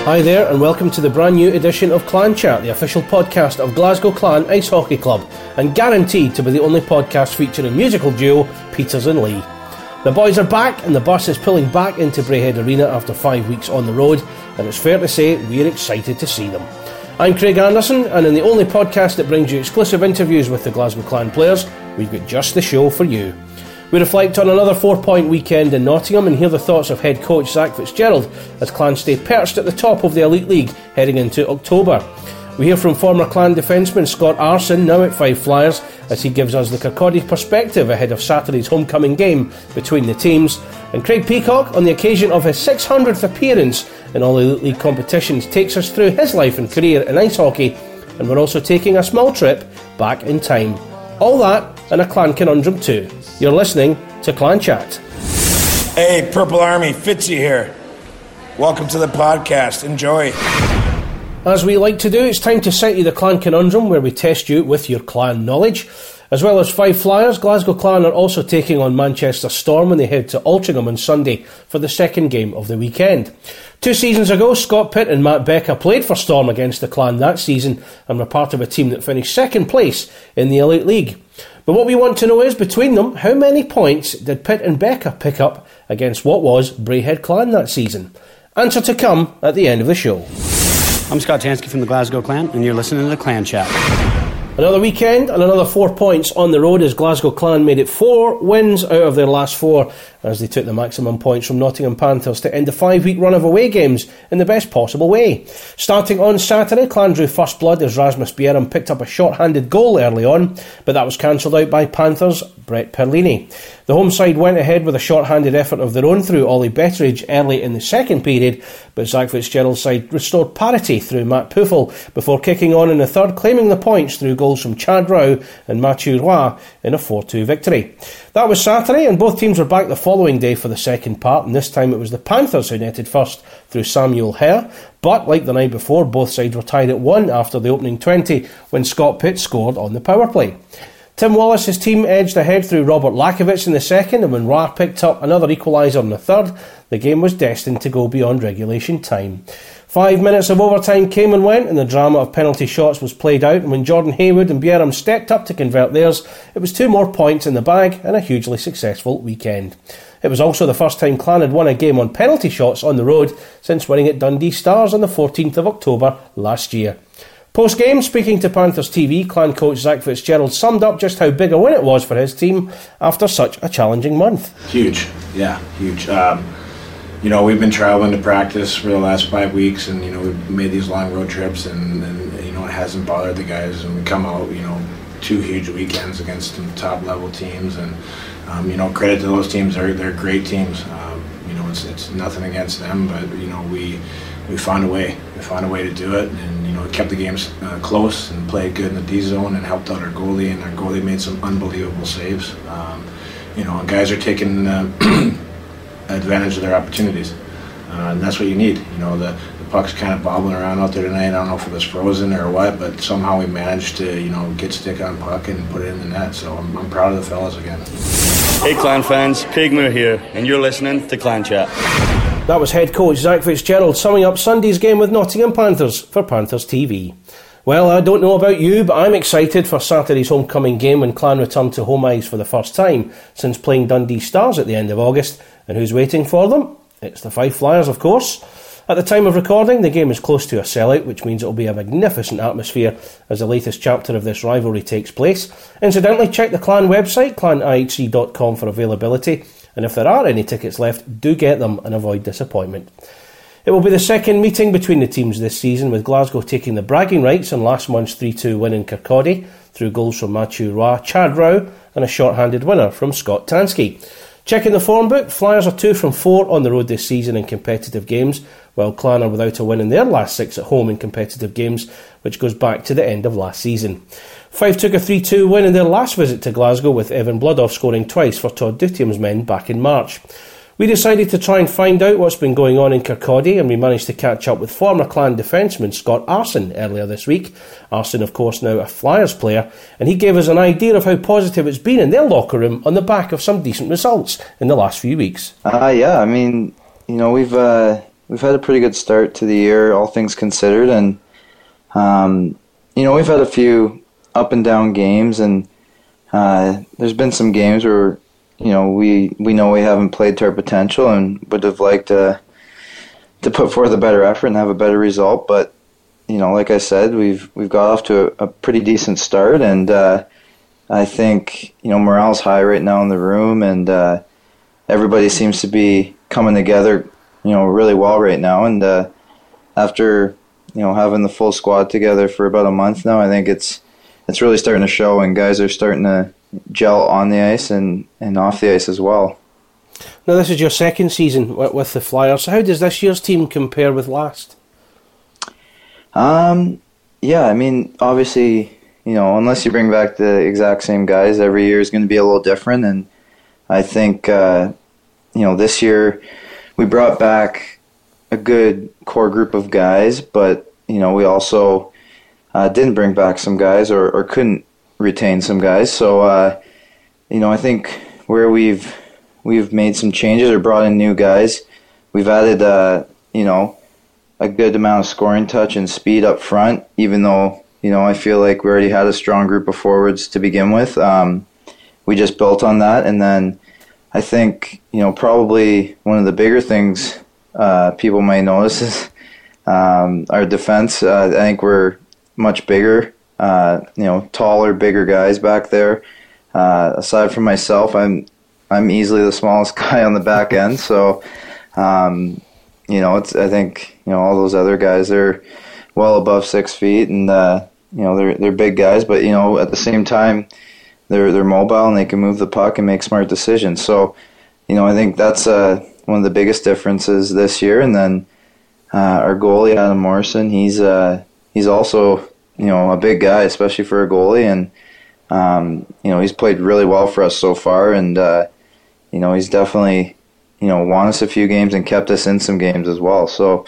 Hi there and welcome to the brand new edition of Clan Chat, the official podcast of Glasgow Clan Ice Hockey Club, and guaranteed to be the only podcast featuring musical duo Peters and Lee. The boys are back and the bus is pulling back into Braehead Arena after 5 weeks on the road, and it's fair to say we're excited to see them. I'm Craig Anderson, and in the only podcast that brings you exclusive interviews with the Glasgow Clan players, we've got just the show for you. We reflect on another 4-point weekend in Nottingham and hear the thoughts of head coach Zach Fitzgerald as Clan stay perched at the top of the Elite League heading into October. We hear from former Clan defenceman Scott Arson, now at Five Flyers, as he gives us the Kirkcaldy perspective ahead of Saturday's homecoming game between the teams. And Craig Peacock, on the occasion of his 600th appearance in all Elite League competitions, takes us through his life and career in ice hockey, and we're also taking a small trip back in time. All that and a Clan conundrum too. You're listening to Clan Chat. Hey, Purple Army, Fitzy here. Welcome to the podcast. Enjoy. As we like to do, it's time to set you the Clan conundrum, where we test you with your Clan knowledge. As well as Five Flyers, Glasgow Clan are also taking on Manchester Storm when they head to Altrincham on Sunday for the second game of the weekend. 2 seasons ago, Scott Pitt and Matt Becker played for Storm against the Clan that season and were part of a team that finished second place in the Elite League. But what we want to know is, between them, how many points did Pitt and Becker pick up against what was Braehead Clan that season? Answer to come at the end of the show. I'm Scott Tansky from the Glasgow Clan, and you're listening to the Clan Chat. Another weekend and another 4 points on the road as Glasgow Clan made it 4 wins out of their last 4 as they took the maximum points from Nottingham Panthers to end the 5-week run of away games in the best possible way. Starting on Saturday, Clan drew first blood as Rasmus Bjerrum picked up a short-handed goal early on, but that was cancelled out by Panthers' Brett Perlini. The home side went ahead with a short-handed effort of their own through Ollie Betteridge early in the second period, but Zach Fitzgerald's side restored parity through Matt Puffel before kicking on in the third, claiming the points through goals from Chad Rowe and Mathieu Roy in a 4-2 victory. That was Saturday, and both teams were back the following day for the second part, and this time it was the Panthers who netted first through Samuel Hare, but like the night before, both sides were tied at 1 after the opening 20 when Scott Pitt scored on the power play. Tim Wallace's team edged ahead through Robert Lakovic in the second, and when Roy picked up another equaliser in the third, the game was destined to go beyond regulation time. 5 minutes of overtime came and went, and the drama of penalty shots was played out, and when Jordan Haywood and Bjerrum stepped up to convert theirs, it was 2 more points in the bag and a hugely successful weekend. It was also the first time Clan had won a game on penalty shots on the road since winning at Dundee Stars on the 14th of October last year. Post-game, speaking to Panthers TV, Clan coach Zach Fitzgerald summed up just how big a win it was for his team after such a challenging month. Huge, yeah, huge. We've been traveling to practice for the last 5 weeks, and we've made these long road trips, and it hasn't bothered the guys. And we come out, 2 huge weekends against some top level teams, and credit to those teams. They're great teams. It's nothing against them, but we found a way. We found a way to do it, and kept the games close and played good in the D zone and helped out our goalie, and our goalie made some unbelievable saves. And guys are taking advantage of their opportunities, and that's what you need. The puck's kind of bobbling around out there tonight. I don't know if it was frozen or what, but somehow we managed to get stick on puck and put it in the net. So I'm proud of the fellas again. Hey Clan fans, Craig Moore here, and you're listening to Clan Chat. That was head coach Zach Fitzgerald summing up Sunday's game with Nottingham Panthers for Panthers TV. Well, I don't know about you, but I'm excited for Saturday's homecoming game when Clan return to home ice for the first time since playing Dundee Stars at the end of August. And who's waiting for them? It's the Five Flyers, of course. At the time of recording, the game is close to a sellout, which means it will be a magnificent atmosphere as the latest chapter of this rivalry takes place. Incidentally, check the Clan website, clanihc.com, for availability, and if there are any tickets left, do get them and avoid disappointment. It will be the second meeting between the teams this season, with Glasgow taking the bragging rights on last month's 3-2 win in Kirkcaldy through goals from Mathieu Roy, Chad Rowe and a short-handed winner from Scott Tansky. Checking the form book, Flyers are 2 from 4 on the road this season in competitive games, while Clan are without a win in their last 6 at home in competitive games, which goes back to the end of last season. Five took a 3-2 win in their last visit to Glasgow, with Evan Bloodoff scoring twice for Todd Dutium's men back in March. We decided to try and find out what's been going on in Kirkcaldy, and we managed to catch up with former Clan defenceman Scott Arson earlier this week. Arson, of course, now a Flyers player, and he gave us an idea of how positive it's been in their locker room on the back of some decent results in the last few weeks. Yeah, I mean, we've had a pretty good start to the year, all things considered, and we've had a few up and down games, and there's been some games where we know we haven't played to our potential and would have liked to put forth a better effort and have a better result. But like I said, we've got off to a pretty decent start, and I think morale's high right now in the room, and everybody seems to be coming together really well right now. And after having the full squad together for about a month now, I think it's really starting to show, and guys are starting to gel on the ice and off the ice as well. Now, this is your second season with the Flyers. How does this year's team compare with last? Yeah, I mean, obviously, unless you bring back the exact same guys, every year is going to be a little different. And I think, this year we brought back a good core group of guys, but, we also didn't bring back some guys or couldn't retain some guys. So, I think where we've made some changes or brought in new guys, we've added, a good amount of scoring touch and speed up front, even though, I feel like we already had a strong group of forwards to begin with. We just built on that. And then I think, probably one of the bigger things people might notice is our defense. I think we're much bigger, taller, bigger guys back there. Aside from myself, I'm easily the smallest guy on the back end. So, I think all those other guys are well above 6 feet, and they're big guys. But at the same time, they're mobile and they can move the puck and make smart decisions. So, I think that's one of the biggest differences this year. And then our goalie, Adam Morrison, he's also a big guy, especially for a goalie, and he's played really well for us so far, and he's definitely won us a few games and kept us in some games as well. So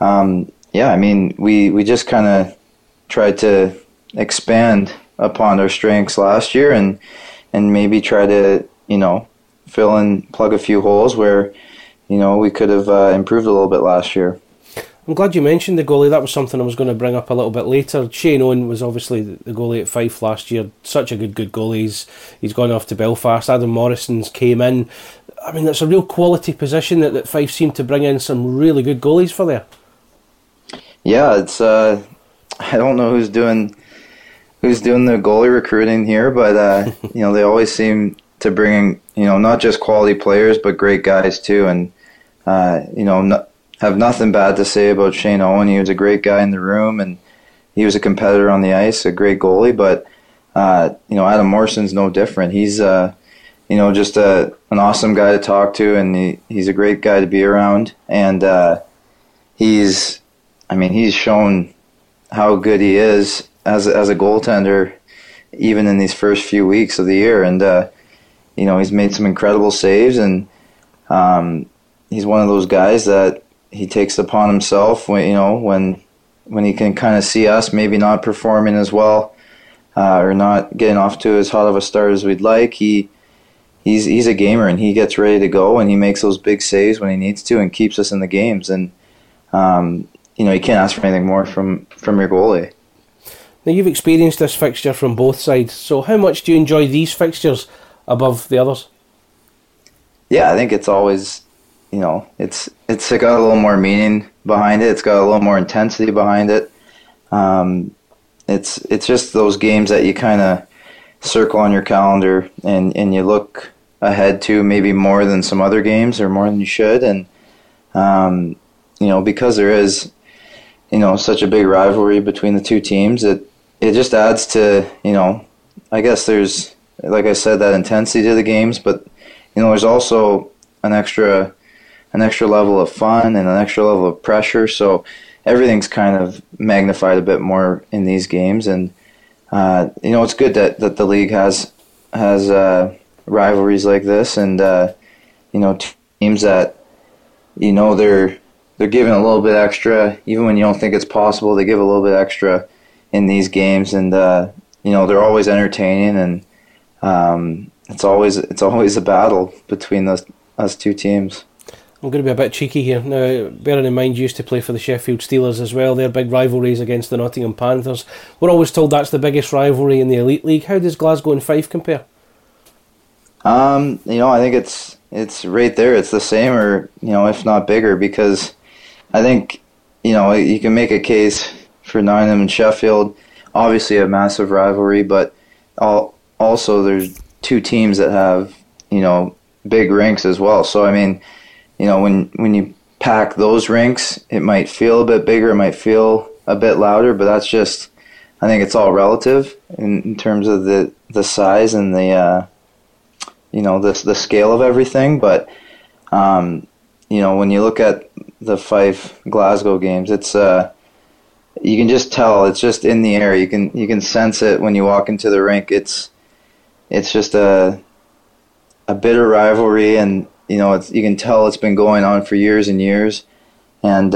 I mean, we just kind of tried to expand upon our strengths last year and maybe try to plug a few holes where we could have improved a little bit last year. I'm glad you mentioned the goalie. That was something I was going to bring up a little bit later. Shane Owen was obviously the goalie at Fife last year. Such a good goalie. He's gone off to Belfast. Adam Morrison's came in. I mean, it's a real quality position that Fife seem to bring in some really good goalies for there. Yeah, it's I don't know who's doing the goalie recruiting here, but they always seem to bring in not just quality players but great guys too, and have nothing bad to say about Shane Owen. He was a great guy in the room, and he was a competitor on the ice, a great goalie. But Adam Morrison's no different. He's just an awesome guy to talk to, and he's a great guy to be around. And he's shown how good he is as a goaltender, even in these first few weeks of the year. And he's made some incredible saves, and he's one of those guys that he takes upon himself when he can kind of see us maybe not performing as well or not getting off to as hot of a start as we'd like. He's a gamer, and he gets ready to go, and he makes those big saves when he needs to and keeps us in the games. And you can't ask for anything more from your goalie. Now, you've experienced this fixture from both sides, so how much do you enjoy these fixtures above the others? Yeah, I think it's always, it's got a little more meaning behind it. It's got a little more intensity behind it. It's just those games that you kind of circle on your calendar and you look ahead to maybe more than some other games or more than you should. And, because there is, such a big rivalry between the two teams, it just adds to, I guess there's, like I said, that intensity to the games, but, there's also an extra level of fun and an extra level of pressure. So everything's kind of magnified a bit more in these games. And, it's good that the league has rivalries like this, and, teams that, they're giving a little bit extra, even when you don't think it's possible, they give a little bit extra in these games. And, they're always entertaining, and it's always a battle between us two teams. I'm going to be a bit cheeky here. Now, bearing in mind you used to play for the Sheffield Steelers as well, their big rivalries against the Nottingham Panthers. We're always told that's the biggest rivalry in the Elite League. How does Glasgow and Fife compare? I think it's right there. It's the same, or if not bigger, because I think you can make a case for Nottingham and Sheffield. Obviously, a massive rivalry, but also there's two teams that have big rinks as well. So I mean, when you pack those rinks, it might feel a bit bigger, it might feel a bit louder, but that's just, I think it's all relative in terms of the size and the the scale of everything. But when you look at the Fife Glasgow games, it's you can just tell it's just in the air. You can sense it when you walk into the rink. It's just a bitter rivalry, and you can tell it's been going on for years and years. And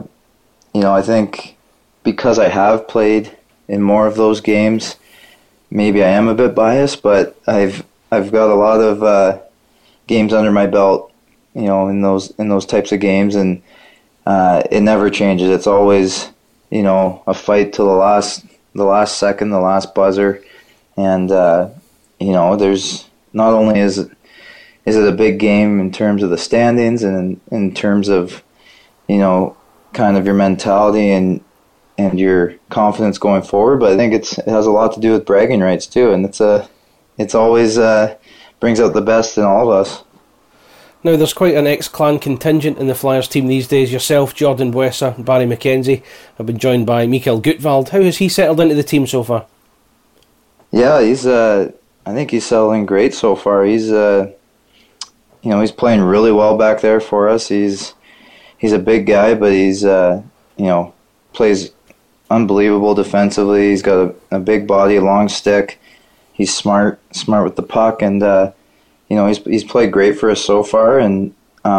I think because I have played in more of those games, maybe I am a bit biased, but I've got a lot of games under my belt, in those types of games, and it never changes. It's always a fight till the last second, the last buzzer, and there's not only is it a big game in terms of the standings and in terms of kind of your mentality and your confidence going forward, but I think it has a lot to do with bragging rights too, and it's always brings out the best in all of us. Now, there's quite an ex-Clan contingent in the Flyers team these days. Yourself, Jordan Buesa, and Barry McKenzie have been joined by Mikael Gutwald. How has he settled into the team so far? Yeah, I think he's settling great so far. He's he's playing really well back there for us. He's a big guy, but he's plays unbelievable defensively. He's got a big body, a long stick. He's smart with the puck, and he's played great for us so far. And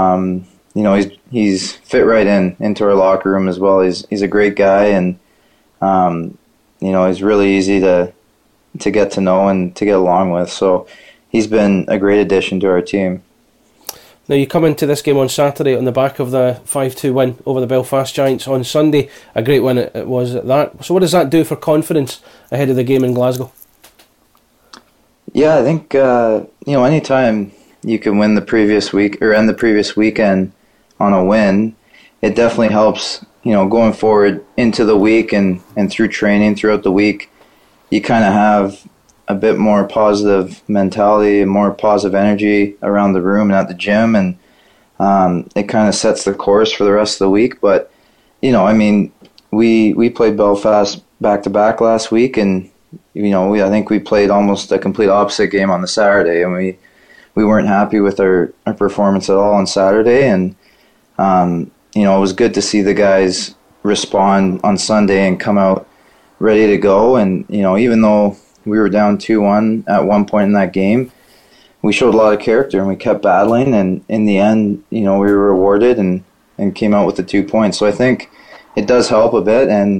he's fit right into our locker room as well. He's a great guy, and he's really easy to get to know and to get along with. So he's been a great addition to our team. Now, you come into this game on Saturday on the back of the 5-2 win over the Belfast Giants on Sunday. A great win it was at that. So what does that do for confidence ahead of the game in Glasgow? Yeah, I think anytime you can win the previous week or end the previous weekend on a win, it definitely helps. Going forward into the week and through training throughout the week, you kind of have a bit more positive mentality and more positive energy around the room and at the gym, and it kind of sets the course for the rest of the week. But we played Belfast back to back last week, and I think we played almost a complete opposite game on the Saturday, and we weren't happy with our performance at all on Saturday. And it was good to see the guys respond on Sunday and come out ready to go. And even though we were down 2-1 at one point in that game, we showed a lot of character and we kept battling, and in the end, we were rewarded and came out with the 2 points. So I think it does help a bit, and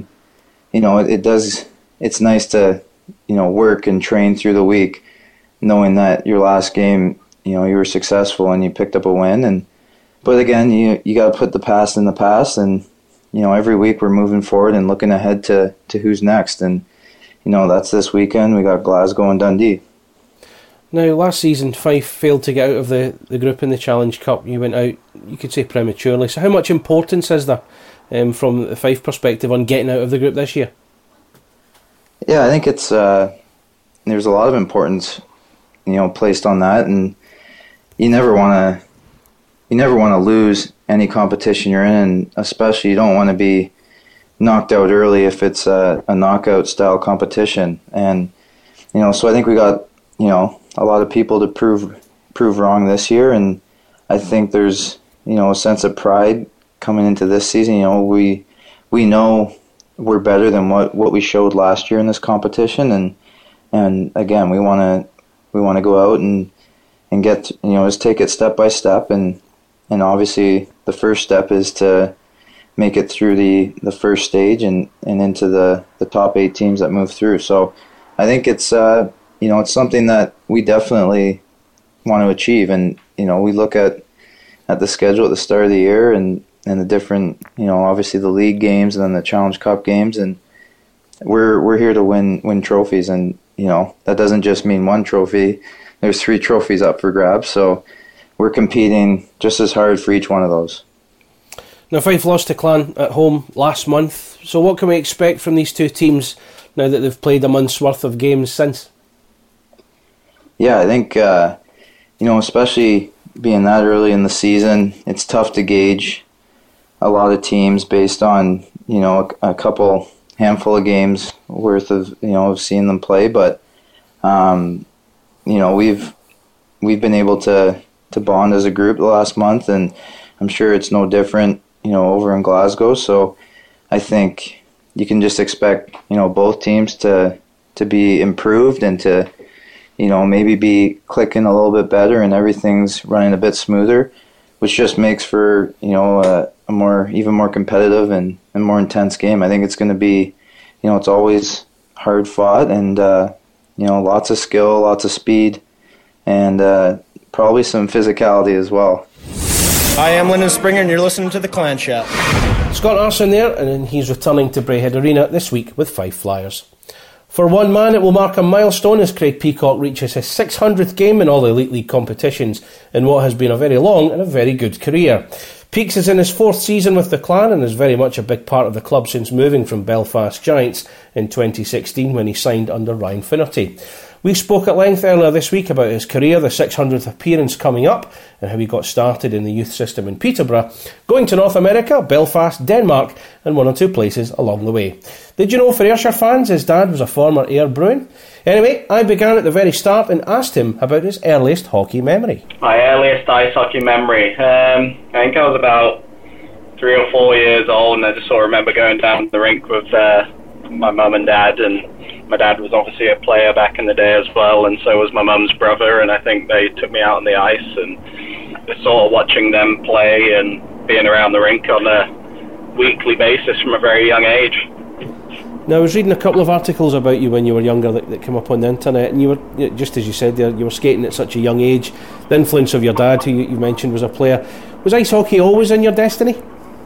it's nice to work and train through the week knowing that your last game you were successful and you picked up a win. But again, you got to put the past in the past, and every week we're moving forward and looking ahead to who's next. And that's this weekend. We got Glasgow and Dundee. Now, last season, Fife failed to get out of the group in the Challenge Cup. You went out, you could say, prematurely. So how much importance is there from the Fife perspective on getting out of the group this year? Yeah, I think it's there's a lot of importance, placed on that, and you never want to lose any competition you're in, and especially you don't want to be knocked out early if it's a knockout style competition. And so I think we got a lot of people to prove wrong this year, and I think there's a sense of pride coming into this season. We know we're better than what we showed last year in this competition, and again we want to go out and get just take it step by step, and obviously the first step is to make it through the first stage and into the top 8 teams that move through. So I think it's it's something that we definitely want to achieve. And we look at at the schedule at the start of the year and the different, obviously the league games and then the Challenge Cup games, and we're here to win trophies, and that doesn't just mean one trophy. There's 3 trophies up for grabs, so we're competing just as hard for each one of those. Now, Fife lost to Clan at home last month, so what can we expect from these two teams now that they've played a month's worth of games since? Yeah, I think, especially being that early in the season, it's tough to gauge a lot of teams based on, a handful of games worth of seeing them play. But, we've been able to bond as a group the last month, and I'm sure it's no different, over in Glasgow. So I think you can just expect, both teams to be improved and to, maybe be clicking a little bit better and everything's running a bit smoother, which just makes for, a even more competitive and more intense game. I think it's going to be, it's always hard fought and, lots of skill, lots of speed, and probably some physicality as well. I am Lyndon Springer, and you're listening to The Clan Shout. Scott Arson there, and he's returning to Braehead Arena this week with Fife Flyers. For one man, it will mark a milestone as Craig Peacock reaches his 600th game in all the Elite League competitions in what has been a very long and a very good career. Peaks is in his 4th season with the Clan and is very much a big part of the club since moving from Belfast Giants in 2016 when he signed under Ryan Finnerty. We spoke at length earlier this week about his career, the 600th appearance coming up, and how he got started in the youth system in Peterborough, going to North America, Belfast, Denmark, and 1 or 2 places along the way. Did you know, for Ayrshire fans, his dad was a former Ayr Bruin? Anyway, I began at the very start and asked him about his earliest hockey memory. My earliest ice hockey memory? I think I was about 3 or 4 years old, and I just sort of remember going down the rink with my mum and dad, and my dad was obviously a player back in the day as well, and so was my mum's brother, and I think they took me out on the ice and just sort of watching them play and being around the rink on a weekly basis from a very young age. Now, I was reading a couple of articles about you when you were younger that came up on the internet, and you were, just as you said there, you were skating at such a young age. The influence of your dad, who you mentioned was a player. Was ice hockey always in your destiny?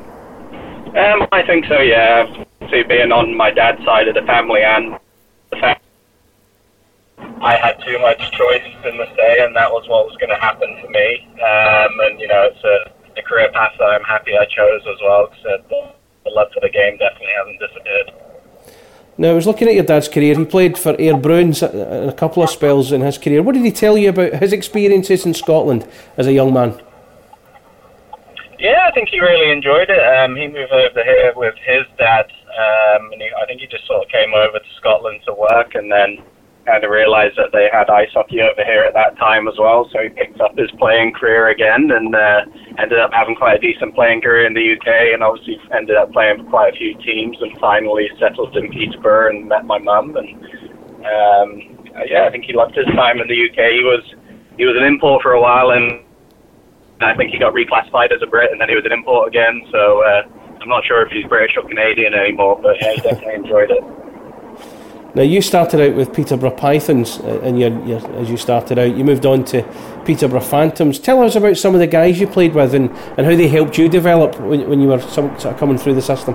I think so, yeah. So being on my dad's side of the family and the fact I had too much choice in the say, and that was what was going to happen for me. And it's a career path that I'm happy I chose as well, because the love for the game definitely hasn't disappeared. Now, I was looking at your dad's career. He played for Ayr Bruins in a couple of spells in his career. What did he tell you about his experiences in Scotland as a young man? Yeah, I think he really enjoyed it. He moved over here with his dad, and I think he just sort of came over to Scotland to work, and then kind of realised that they had ice hockey over here at that time as well, so he picked up his playing career again, and ended up having quite a decent playing career in the UK, and obviously ended up playing for quite a few teams, and finally settled in Peterborough and met my mum, and I think he loved his time in the UK. He was an import for a while, and I think he got reclassified as a Brit, and then he was an import again, so I'm not sure if he's British or Canadian anymore, but yeah, he definitely enjoyed it. Now, you started out with Peterborough Pythons, and as you started out, you moved on to Peterborough Phantoms. Tell us about some of the guys you played with and how they helped you develop when you were sort of coming through the system.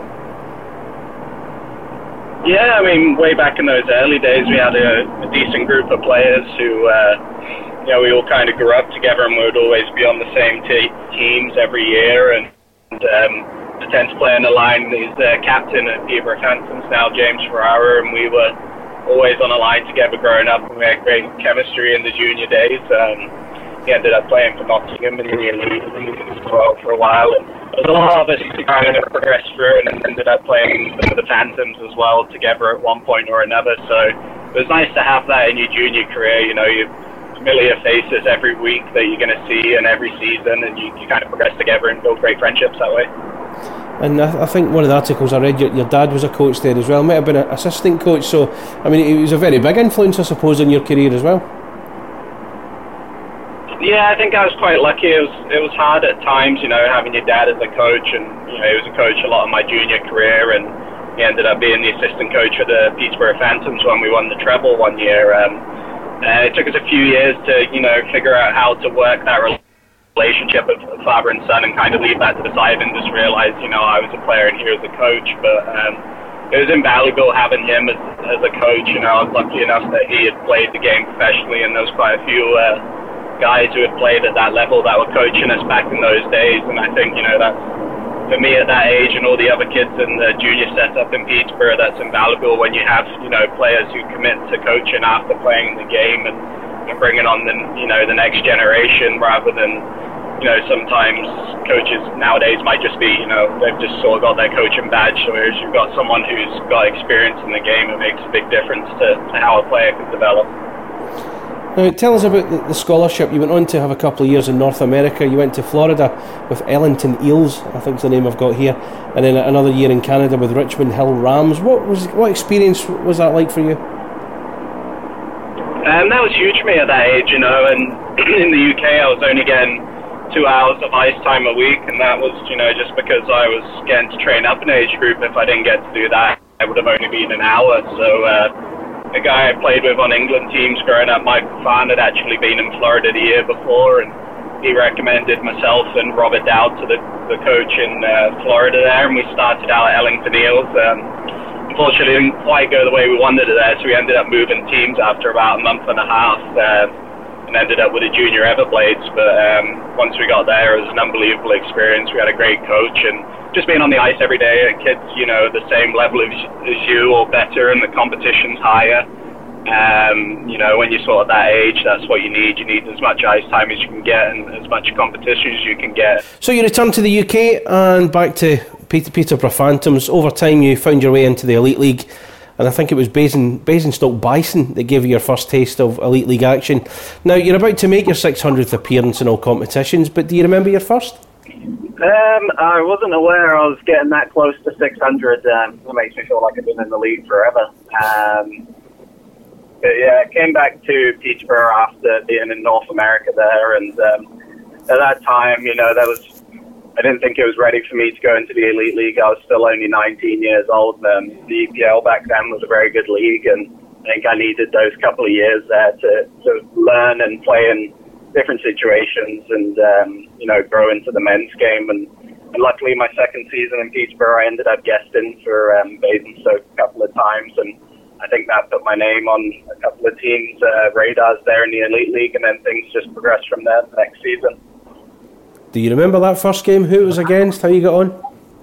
Yeah, I mean, way back in those early days, we had a decent group of players who, we all kind of grew up together, and we would always be on the same teams every year, and the 10th player in the line is the captain at Peterborough Phantoms now, James Ferrara, and we were always on a line together growing up, and we had great chemistry in the junior days. He ended up playing for Nottingham in the league as well for a while, and there was a lot of us who kind of progressed through and ended up playing for the Phantoms as well together at one point or another, so it was nice to have that in your junior career. You familiar faces every week that you're going to see and every season, and you kind of progress together and build great friendships that way. And I think one of the articles I read, your dad was a coach there as well, might have been an assistant coach, so I mean it was a very big influence, I suppose, in your career as well. Yeah, I think I was quite lucky. It was hard at times, having your dad as a coach, and he was a coach a lot of my junior career, and he ended up being the assistant coach for the Peterborough Phantoms when we won the treble one year. It took us a few years to, figure out how to work that relationship relationship of father and son and kind of leave that to the side and just realize, I was a player and he was a coach. But it was invaluable having him as a coach. I was lucky enough that he had played the game professionally, and there was quite a few guys who had played at that level that were coaching us back in those days. And I think, that's, for me at that age and all the other kids in the junior setup in Peterborough, that's invaluable when you have, players who commit to coaching after playing the game and bringing on the next generation, rather than, sometimes coaches nowadays might just be, they've just sort of got their coaching badge, whereas you've got someone who's got experience in the game. It makes a big difference to how a player can develop. Now, tell us about the scholarship. You went on to have a couple of years in North America. You went to Florida with Ellington Eels, I think is the name I've got here, and then another year in Canada with Richmond Hill Rams. What experience was that like for you? That was huge for me at that age, and in the UK I was only getting 2 hours of ice time a week, and that was, just because I was getting to train up an age group. If I didn't get to do that, I would have only been an hour. So the guy I played with on England teams growing up, Michael Fan, had actually been in Florida the year before, and he recommended myself and Robert Dowd to the coach in Florida there, and we started out at Ellington Eels. Unfortunately, it didn't quite go the way we wanted it there, so we ended up moving teams after about a month and a half, and ended up with the Junior Everblades. But once we got there, it was an unbelievable experience. We had a great coach, and just being on the ice every day at kids, the same level as you or better, and the competition's higher. When you're sort of that age, that's what you need. You need as much ice time as you can get and as much competition as you can get. So you returned to the UK and back to Peterborough Phantoms. Over time you found your way into the Elite League, and I think it was Basingstoke Bison that gave you your first taste of Elite League action. Now you're about to make your 600th appearance in all competitions, but do you remember your first? I wasn't aware I was getting that close to 600. It makes me feel like I've been in the league forever. But yeah, I came back to Peterborough after being in North America there, and at that time, I didn't think it was ready for me to go into the Elite League. I was still only 19 years old. The EPL back then was a very good league, and I think I needed those couple of years there to learn and play in different situations and, grow into the men's game. And luckily, my second season in Peterborough, I ended up guesting for Basingstoke a couple of times, and I think that put my name on a couple of teams' radars there in the Elite League, and then things just progressed from there the next season. Do you remember that first game, who it was against, how you got on?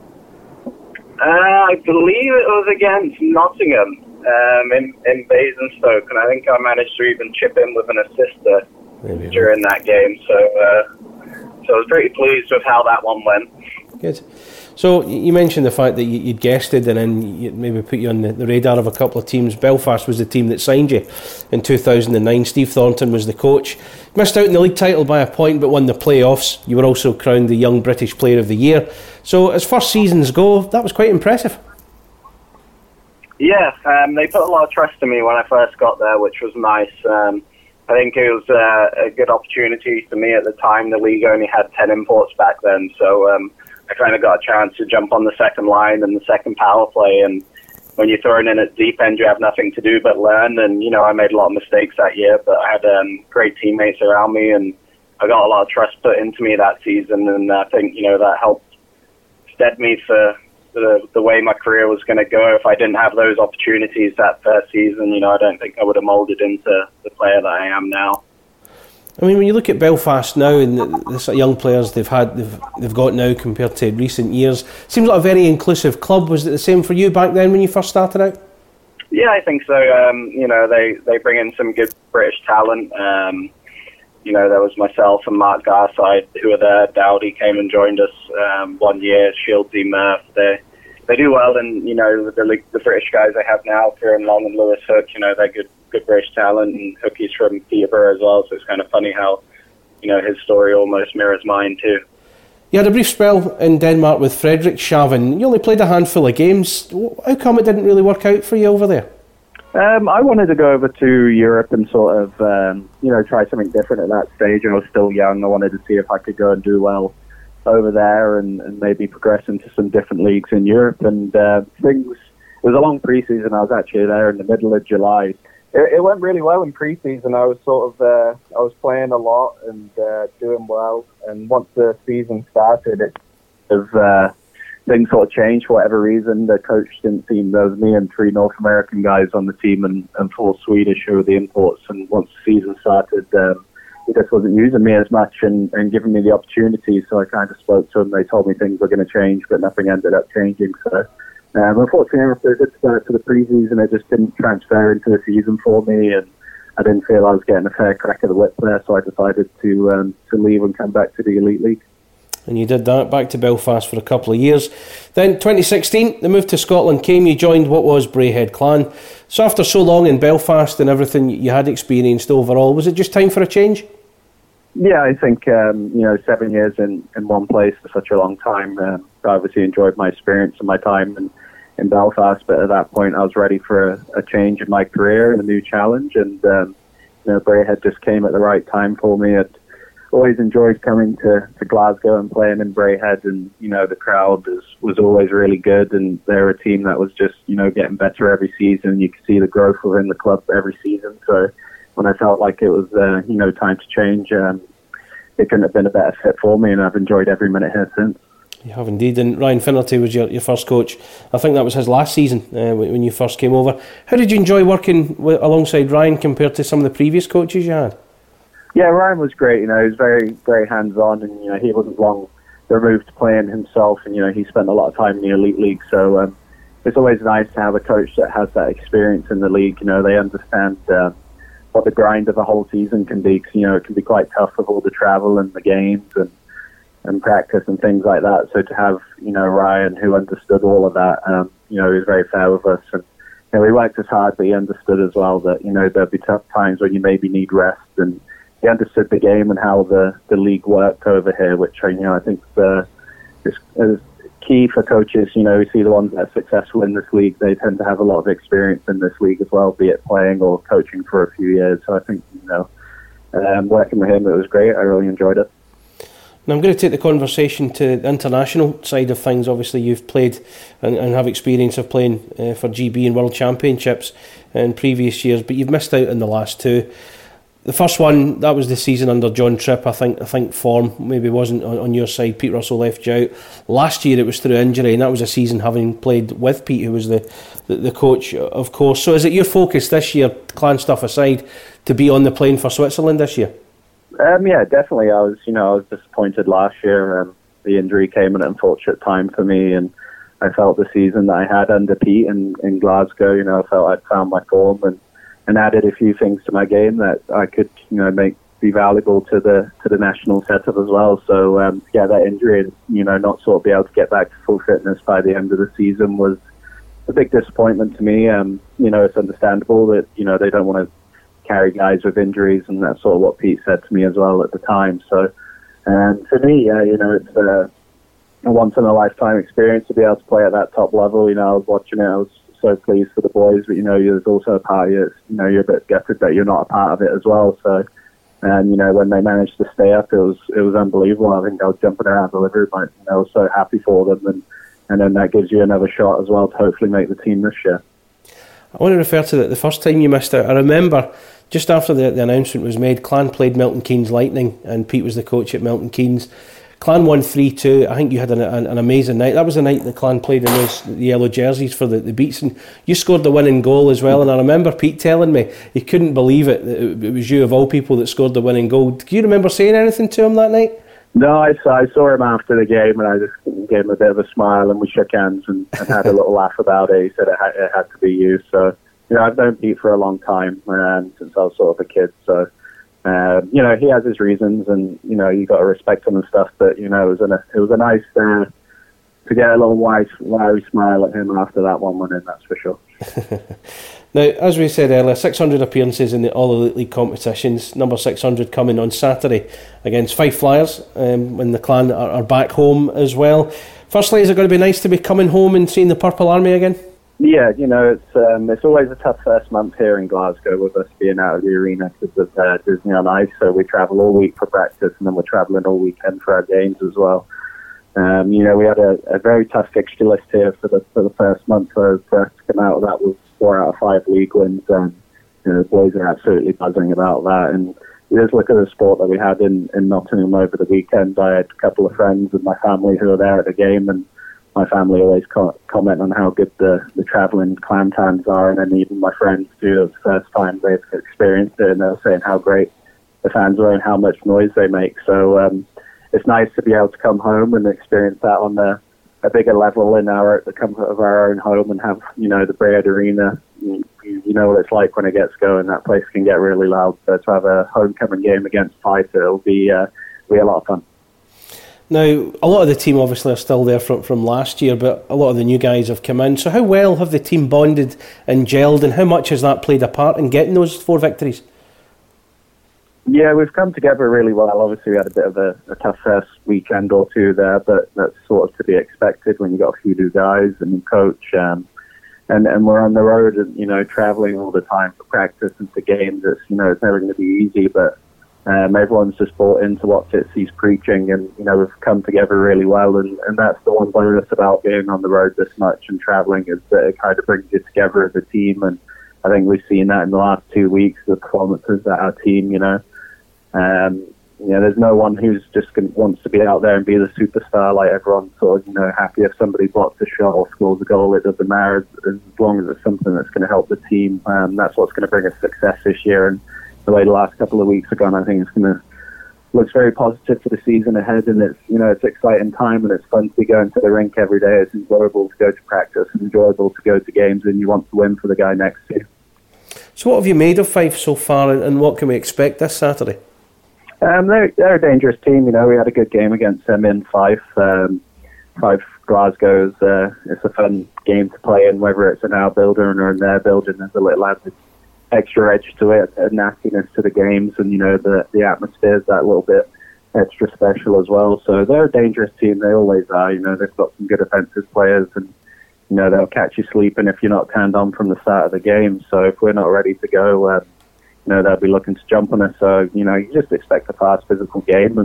I believe it was against Nottingham in Basingstoke, and I think I managed to even chip in with an assist during that game. So I was pretty pleased with how that one went. Good. So you mentioned the fact that you'd guested and then you maybe put you on the radar of a couple of teams. Belfast was the team that signed you in 2009. Steve Thornton was the coach. Missed out in the league title by a point but won the playoffs. You were also crowned the Young British Player of the Year. So as first seasons go, that was quite impressive. Yeah, they put a lot of trust in me when I first got there, which was nice. I think it was a good opportunity for me at the time. The league only had 10 imports back then, so I kind of got a chance to jump on the second line and the second power play. And when you're thrown in at deep end, you have nothing to do but learn. And, I made a lot of mistakes that year, but I had great teammates around me, and I got a lot of trust put into me that season. And I think, that helped stead me for the way my career was going to go. If I didn't have those opportunities that first season, I don't think I would have molded into the player that I am now. I mean, when you look at Belfast now and the sort of young players they've got now compared to recent years, seems like a very inclusive club. Was it the same for you back then when you first started out? Yeah, I think so. They bring in some good British talent. There was myself and Mark Garside who were there. Dowdy came and joined us 1 year. Shieldsy, Murph. They do well, and the British guys they have now, Kieran Long and Lewis Hook. They're good British talent, and Hookie's from Peterborough as well. So it's kind of funny how his story almost mirrors mine too. You had a brief spell in Denmark with Fredrik Schaven. You only played a handful of games. How come it didn't really work out for you over there? I wanted to go over to Europe and sort of, try something different at that stage. I was still young. I wanted to see if I could go and do well over there and maybe progress into some different leagues in Europe. And it was a long pre-season. I was actually there in the middle of July. It went really well in pre-season. I was I was playing a lot and doing well. And once the season started, things sort of changed for whatever reason. The coach didn't seem, there was me and 3 North American guys on the team and 4 Swedish who were the imports. And once the season started, he just wasn't using me as much and giving me the opportunity. So I kind of spoke to them. They told me things were going to change, but nothing ended up changing. So unfortunately, after a good start to the preseason, it just didn't transfer into the season for me, and I didn't feel I was getting a fair crack of the whip there, so I decided to leave and come back to the Elite League. And you did that, back to Belfast for a couple of years. Then 2016, the move to Scotland came, you joined what was Braehead Clan. So after so long in Belfast and everything you had experienced overall, was it just time for a change? Yeah, I think, 7 years in one place for such a long time. I obviously enjoyed my experience and my time in Belfast, but at that point I was ready for a change in my career and a new challenge. And, Braehead just came at the right time for me. I'd always enjoyed coming to Glasgow and playing in Braehead, and, the crowd was always really good, and they're a team that was just, getting better every season. You could see the growth within the club every season. So when I felt like it was, time to change, it couldn't have been a better fit for me, and I've enjoyed every minute here since. You have indeed, and Ryan Finnerty was your first coach. I think that was his last season when you first came over. How did you enjoy working alongside Ryan compared to some of the previous coaches you had? Yeah, Ryan was great. He was very, very hands-on, and he wasn't long removed playing himself, and he spent a lot of time in the Elite League. So it's always nice to have a coach that has that experience in the league. They understand what the grind of a whole season can be. 'Cause, it can be quite tough with all the travel and the games and practice and things like that. So to have, Ryan, who understood all of that, he was very fair with us. And, we worked as hard, but he understood as well that, there'd be tough times when you maybe need rest. And he understood the game and how the league worked over here, which, I think is key for coaches. We see the ones that are successful in this league, they tend to have a lot of experience in this league as well, be it playing or coaching for a few years. So I think, working with him, it was great. I really enjoyed it. Now I'm going to take the conversation to the international side of things. Obviously you've played and have experience of playing for GB and World Championships in previous years, but you've missed out in the last 2. The first one, that was the season under John Tripp. I think form maybe wasn't on your side. Pete Russell left you out. Last year it was through injury, and that was a season having played with Pete, who was the coach, of course. So is it your focus this year, Clan stuff aside, to be on the plane for Switzerland this year? Yeah, definitely. I was disappointed last year. The injury came at an unfortunate time for me, and I felt the season that I had under Pete in Glasgow, I felt I'd found my form and added a few things to my game that I could, be valuable to the national setup as well. So, that injury, not sort of be able to get back to full fitness by the end of the season was a big disappointment to me. It's understandable that, they don't want to carry guys with injuries, and that's sort of what Pete said to me as well at the time. So, for me, it's a once-in-a-lifetime experience to be able to play at that top level. I was watching it, I was so pleased for the boys, but there's also a part of you, you're a bit gutted that you're not a part of it as well. So, and when they managed to stay up, it was unbelievable. I think I was jumping around the living room. I was so happy for them, and then that gives you another shot as well to hopefully make the team this year. I want to refer to the first time you missed out. I remember just after the announcement was made, Clan played Milton Keynes Lightning, and Pete was the coach at Milton Keynes. Clan won 3-2. I think you had an amazing night. That was the night the Clan played in the yellow jerseys for the Beats, and you scored the winning goal as well. And I remember Pete telling me he couldn't believe it, that it was you of all people that scored the winning goal. Do you remember saying anything to him that night? No, I saw him after the game, and I just gave him a bit of a smile, and we shook hands and had a little laugh about it. He said it had to be you. So, I've known Pete for a long time, since I was sort of a kid. So, he has his reasons, and you got to respect him and stuff. But it was a nice to get a little wiry smile at him after that one went in. That's for sure. Now, as we said earlier, 600 appearances in the All Elite League competitions. Number 600 coming on Saturday against Fife Flyers, when the Clan are back home as well. Firstly, is it going to be nice to be coming home and seeing the Purple Army again? Yeah, it's always a tough first month here in Glasgow with us being out of the arena because of Disney on Ice. So we travel all week for practice, and then we're travelling all weekend for our games as well. We had a very tough fixture list here for the first month. So for us to come out of that was 4 out of 5 league wins. the boys are absolutely buzzing about that. And you just look at the sport that we had in Nottingham over the weekend. I had a couple of friends and my family who were there at the game, and my family always comment on how good the travelling clan fans are, and then even my friends do. It was the first time they've experienced it, and they were saying how great the fans are and how much noise they make. So it's nice to be able to come home and experience that on a bigger level in the comfort of our own home, and have, the Braehead Arena. You know what it's like when it gets going. That place can get really loud. So to have a homecoming game against Fife, it'll be a lot of fun. Now, a lot of the team obviously are still there from last year, but a lot of the new guys have come in. So how well have the team bonded and gelled, and how much has that played a part in getting those 4 victories? Yeah, we've come together really well. Obviously, we had a bit of a tough first weekend or two there, but that's sort of to be expected when you've got a few new guys and new coach. And we're on the road and, travelling all the time for practice and for games. It's, it's never going to be easy, but everyone's just bought into what Fitzy's preaching, and, we've come together really well. And that's the one bonus about being on the road this much and travelling, is that it kind of brings you together as a team. And I think we've seen that in the last 2 weeks, the performances that our team, there's no one who's just wants to be out there and be the superstar. Like, everyone's sort of, happy if somebody blocks a shot or scores a goal. It doesn't matter, as long as it's something that's going to help the team. That's what's going to bring us success this year. And the way the last couple of weeks have gone, I think it's going to looks very positive for the season ahead. And it's, it's an exciting time, and it's fun to be going to the rink every day. It's enjoyable to go to practice, and enjoyable to go to games, and you want to win for the guy next to you. So what have you made of Fife so far, and what can we expect this Saturday? They're a dangerous team. We had a good game against them in Fife. Fife Glasgow's, it's a fun game to play in, whether it's in our building or in their building. There's a little added extra edge to it, a nastiness to the games, and the atmosphere is that little bit extra special as well. So they're a dangerous team. They always are. They've got some good offensive players, and they'll catch you sleeping if you're not turned on from the start of the game. So if we're not ready to go, they'll be looking to jump on us. So, you just expect a fast, physical game,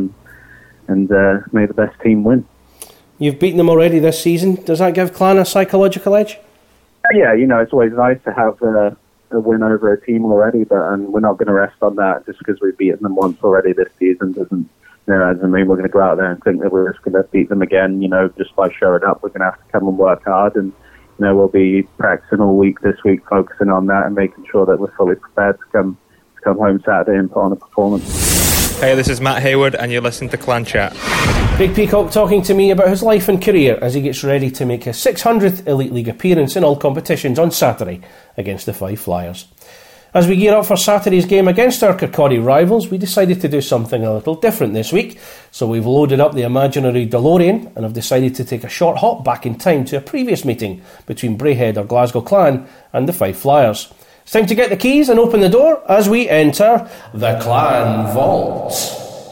and may the best team win. You've beaten them already this season. Does that give Clan a psychological edge? Yeah, it's always nice to have a win over a team already, but we're not going to rest on that just because we've beaten them once already this season. Doesn't mean we're going to go out there and think that we're just going to beat them again. Just by showing up, we're going to have to come and work hard, and we'll be practicing all week this week, focusing on that and making sure that we're fully prepared to come home Saturday and put on a performance. Hey, this is Matt Hayward, and you're listening to Clan Chat. Craig Peacock talking to me about his life and career as he gets ready to make his 600th Elite League appearance in all competitions on Saturday against the Fife Flyers. As we gear up for Saturday's game against our Kirkcaldy rivals, we decided to do something a little different this week. So we've loaded up the imaginary DeLorean and have decided to take a short hop back in time to a previous meeting between Braehead, our Glasgow Clan, and the Fife Flyers. It's time to get the keys and open the door as we enter the Clan Vault.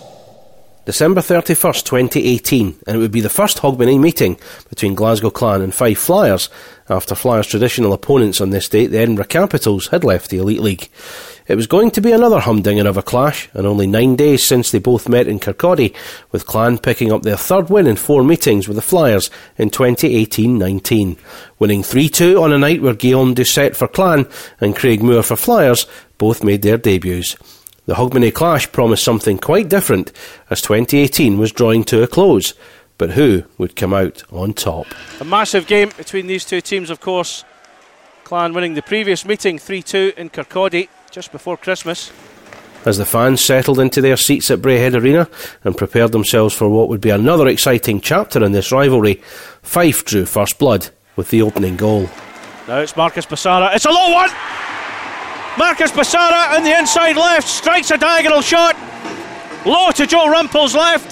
December 31st, 2018, and it would be the first Hogmanay meeting between Glasgow Clan and Fife Flyers after Flyers' traditional opponents on this date, the Edinburgh Capitals, had left the Elite League. It was going to be another humdinger of a clash, and only 9 days since they both met in Kirkcaldy, with Clan picking up their third win in 4 meetings with the Flyers in 2018-19. Winning 3-2 on a night where Guillaume Doucet for Clan and Craig Moore for Flyers both made their debuts. The Hogmanay clash promised something quite different as 2018 was drawing to a close. But who would come out on top? A massive game between these two teams, of course. Clan winning the previous meeting 3-2 in Kirkcaldy just before Christmas. As the fans settled into their seats at Braehead Arena and prepared themselves for what would be another exciting chapter in this rivalry, Fife drew first blood with the opening goal. Now it's Marcus Bassara. It's a low one! Marcus Bassara on the inside left strikes a diagonal shot low to Joe Rumpel's left,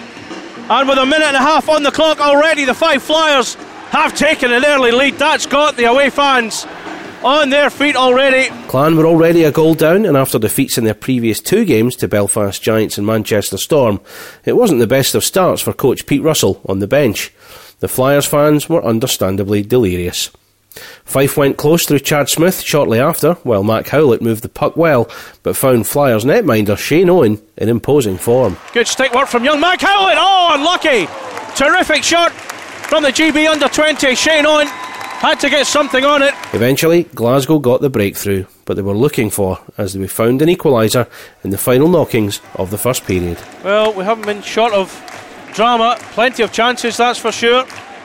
and with a minute and a half on the clock already, the Fife Flyers have taken an early lead. That's got the away fans on their feet already. Clan were already a goal down, and after defeats in their previous 2 games to Belfast Giants and Manchester Storm, it wasn't the best of starts for coach Pete Russell on the bench. The Flyers fans were understandably delirious. Fife went close through Chad Smith shortly after, while Mac Howlett moved the puck well, but found Flyers netminder Shane Owen in imposing form. Good stick work from young Mac Howlett. Oh, unlucky. Terrific shot from the GB under-20. Shane Owen had to get something on it. Eventually, Glasgow got the breakthrough, but they were looking for, as we found an equaliser in the final knockings of the first period. Well, we haven't been short of drama, plenty of chances, that's for sure.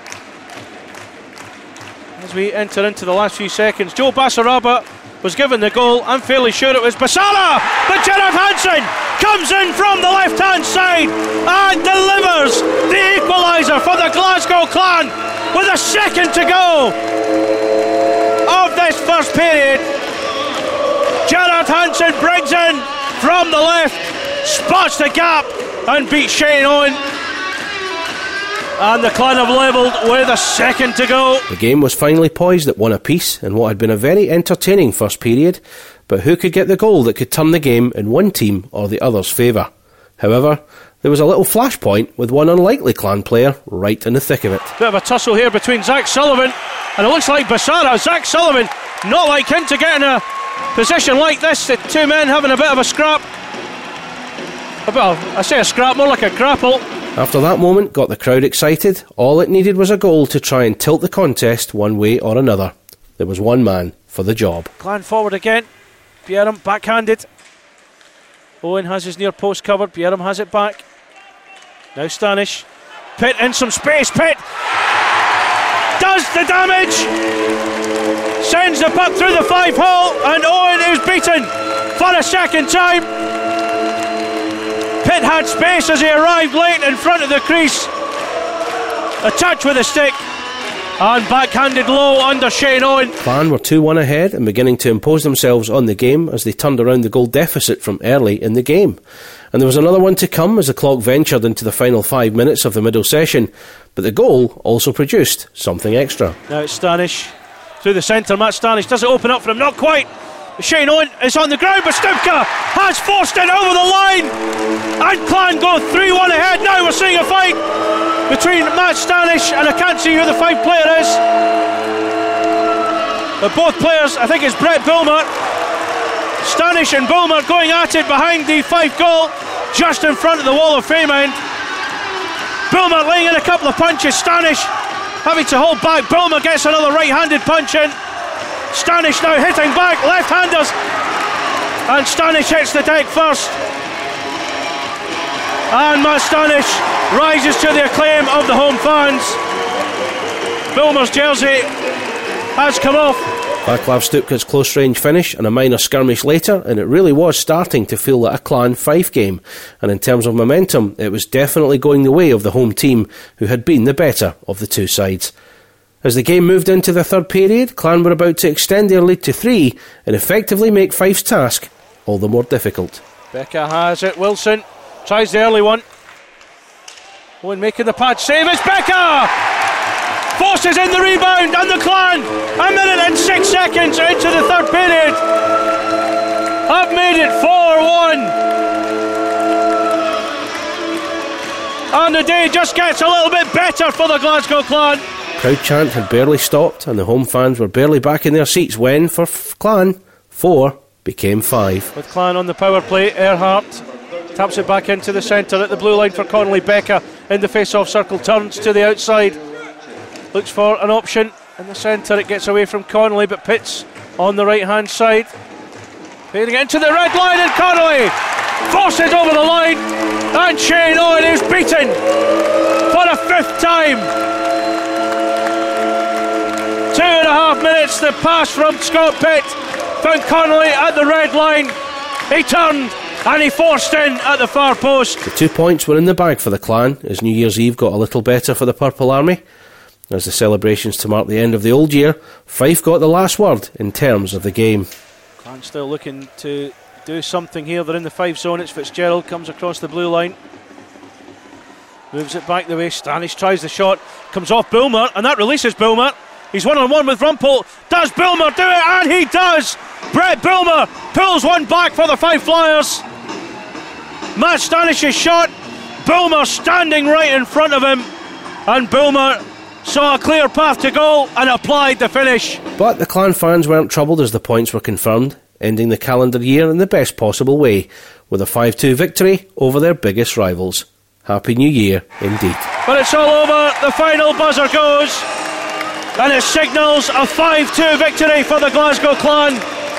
As we enter into the last few seconds, Joe Basaraba was given the goal. I'm fairly sure it was Basara, but Gerard Hansen comes in from the left hand side and delivers the equaliser for the Glasgow Clan with a second to go of this first period. Gerard Hansen brings in from the left, spots the gap and beats Shane Owen. And the Clan have levelled with a second to go. The game was finally poised at 1 apiece in what had been a very entertaining first period, but who could get the goal that could turn the game in one team or the other's favour? However, there was a little flashpoint with one unlikely Clan player right in the thick of it. Bit of a tussle here between Zach Sullivan and it looks like Basara. Zach Sullivan not like him to get in a position like this. The two men having a bit of a scrap. I say a scrap, more like a grapple. After that moment got the crowd excited, all it needed was a goal to try and tilt the contest one way or another. There was one man for the job. Clan forward again. Bjerrum backhanded. Owen has his near post covered. Bjerrum has it back. Now Stanish. Pitt in some space. Pitt does the damage. Sends the puck through the 5-hole and Owen is beaten for a second time. Pitt had space as he arrived late in front of the crease. A touch with a stick and backhanded low under Shane Owen. Clan were 2-1 ahead and beginning to impose themselves on the game as they turned around the goal deficit from early in the game. And there was another one to come as the clock ventured into the final 5 minutes of the middle session. But the goal also produced something extra. Now it's Stanish through the centre. Matt Stanish does it open up for him, not quite. Shane Owen is on the ground, but Stupka has forced it over the line and Clan go 3-1 ahead. Now we're seeing a fight between Matt Stanish and I can't see who the 5th player is, but both players, I think it's Brett Bulmer. Stanish and Bulmer going at it behind the 5th goal, just in front of the Wall of Fame end. Bulmer laying in a couple of punches, Stanish having to hold back. Bulmer gets another right-handed punch in. Stanish now hitting back, left-handers, and Stanish hits the deck first. And Matt Stanish rises to the acclaim of the home fans. Bulmer's jersey has come off. Vaclav Stupka's close-range finish and a minor skirmish later, and it really was starting to feel like a Clan Fife game. And in terms of momentum, it was definitely going the way of the home team, who had been the better of the two sides. As the game moved into the third period, Clan were about to extend their lead to 3 and effectively make Fife's task all the more difficult. Becca has it, Wilson tries the early one. Owen making the pad save, it's Becca! Forces in the rebound and the Clan, 1 minute and 6 seconds into the third period, have made it 4-1. And the day just gets a little bit better for the Glasgow Clan. Crowd chant had barely stopped and the home fans were barely back in their seats when, for Clan, 4 became 5. With Clan on the power play, Earhart taps it back into the centre at the blue line for Connolly. Becca in the face-off circle, turns to the outside, looks for an option in the centre. It gets away from Connolly, but Pitts on the right-hand side, fading into the red line, and Connolly forces over the line, and Shane Owen is beaten for a 5th time. 2.5 minutes, the pass from Scott Pitt found Connolly at the red line. He turned and he forced in at the far post. The 2 points were in the bag for the Clan as New Year's Eve got a little better for the Purple Army. As the celebrations to mark the end of the old year, Fife got the last word in terms of the game. Clan still looking to do something here. They're in the 5 zone. It's Fitzgerald, comes across the blue line, moves it back the way. Stanish tries the shot, comes off Bulmer, and that releases Bulmer. He's 1-on-1 with Rumpel. Does Bulmer do it? And he does! Brett Bulmer pulls one back for the 5 Flyers. Matt Stanish's shot, Bulmer standing right in front of him, and Bulmer saw a clear path to goal and applied the finish. But the Clan fans weren't troubled as the points were confirmed, ending the calendar year in the best possible way, with a 5-2 victory over their biggest rivals. Happy New Year indeed. But it's all over, the final buzzer goes, and it signals a 5-2 victory for the Glasgow Clan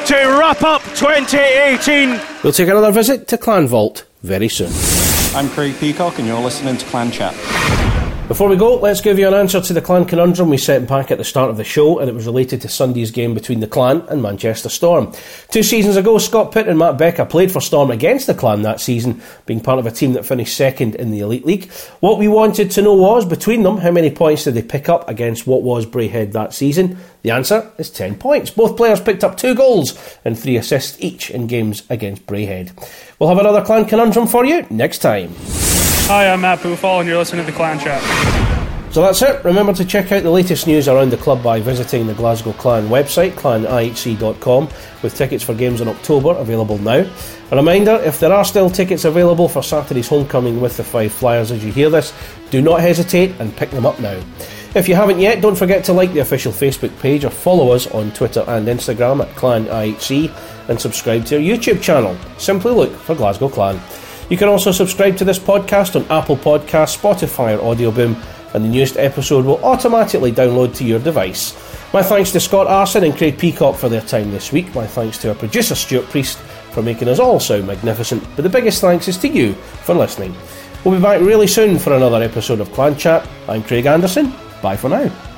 to wrap up 2018. We'll take another visit to Clan Vault very soon. I'm Craig Peacock, and you're listening to Clan Chat. Before we go, let's give you an answer to the Clan conundrum we set back at the start of the show, and it was related to Sunday's game between the Clan and Manchester Storm. 2 seasons ago, Scott Pitt and Matt Becca played for Storm against the Clan that season, being part of a team that finished second in the Elite League. What we wanted to know was, between them, how many points did they pick up against what was Braehead that season? The answer is 10 points. Both players picked up 2 goals and 3 assists each in games against Braehead. We'll have another Clan conundrum for you next time. Hi, I'm Matt Poofall, and you're listening to Clan Chat. So that's it. Remember to check out the latest news around the club by visiting the Glasgow Clan website, clanihc.com, with tickets for games in October available now. A reminder, if there are still tickets available for Saturday's homecoming with the 5 Flyers as you hear this, do not hesitate and pick them up now. If you haven't yet, don't forget to like the official Facebook page or follow us on Twitter and Instagram at clanihc, and subscribe to our YouTube channel. Simply look for Glasgow Clan. You can also subscribe to this podcast on Apple Podcasts, Spotify or Audioboom, and the newest episode will automatically download to your device. My thanks to Scott Arson and Craig Peacock for their time this week. My thanks to our producer Stuart Priest for making us all sound magnificent. But the biggest thanks is to you for listening. We'll be back really soon for another episode of Clan Chat. I'm Craig Anderson. Bye for now.